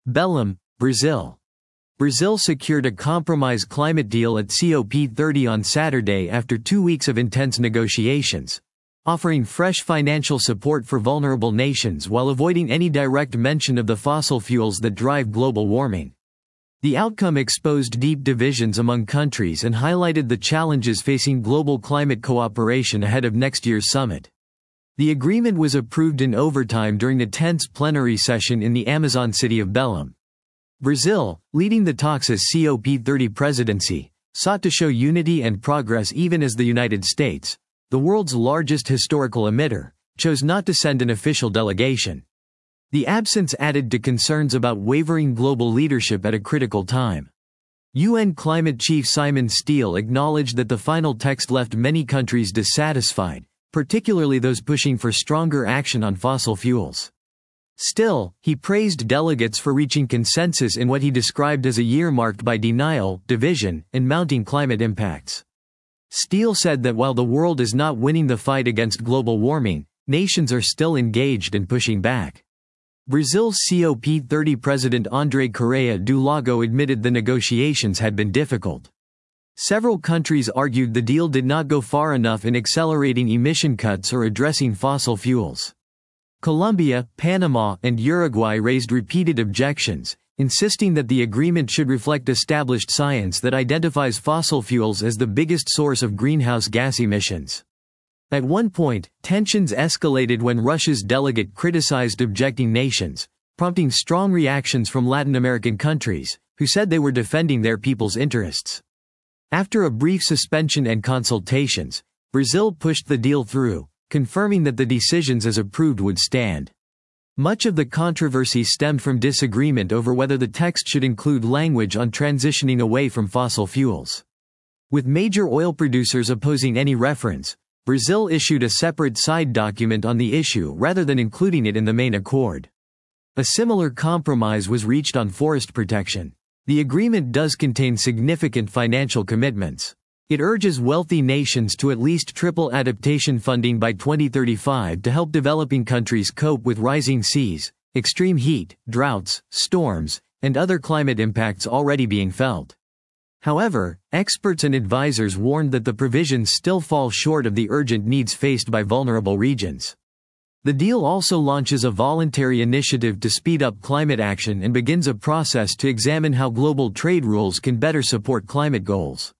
Belém, Brazil. Brazil secured a compromise climate deal at COP30 on Saturday after 2 weeks of intense negotiations, offering fresh financial support for vulnerable nations while avoiding any direct mention of the fossil fuels that drive global warming. The outcome exposed deep divisions among countries and highlighted the challenges facing global climate cooperation ahead of next year's summit. The agreement was approved in overtime during a tense plenary session in the Amazon city of Belém. Brazil, leading the talks as COP30 presidency, sought to show unity and progress even as the United States, the world's largest historical emitter, chose not to send an official delegation. The absence added to concerns about wavering global leadership at a critical time. UN climate chief Simon Stiell acknowledged that the final text left many countries dissatisfied, particularly those pushing for stronger action on fossil fuels. Still, he praised delegates for reaching consensus in what he described as a year marked by denial, division, and mounting climate impacts. Stiell said that while the world is not winning the fight against global warming, nations are still engaged and pushing back. Brazil's COP30 President André Correia do Lago admitted the negotiations had been difficult. Several countries argued the deal did not go far enough in accelerating emission cuts or addressing fossil fuels. Colombia, Panama, and Uruguay raised repeated objections, insisting that the agreement should reflect established science that identifies fossil fuels as the biggest source of greenhouse gas emissions. At one point, tensions escalated when Russia's delegate criticized objecting nations, prompting strong reactions from Latin American countries, who said they were defending their people's interests. After a brief suspension and consultations, Brazil pushed the deal through, confirming that the decisions as approved would stand. Much of the controversy stemmed from disagreement over whether the text should include language on transitioning away from fossil fuels. With major oil producers opposing any reference, Brazil issued a separate side document on the issue rather than including it in the main accord. A similar compromise was reached on forest protection. The agreement does contain significant financial commitments. It urges wealthy nations to at least triple adaptation funding by 2035 to help developing countries cope with rising seas, extreme heat, droughts, storms, and other climate impacts already being felt. However, experts and advisors warned that the provisions still fall short of the urgent needs faced by vulnerable regions. The deal also launches a voluntary initiative to speed up climate action and begins a process to examine how global trade rules can better support climate goals.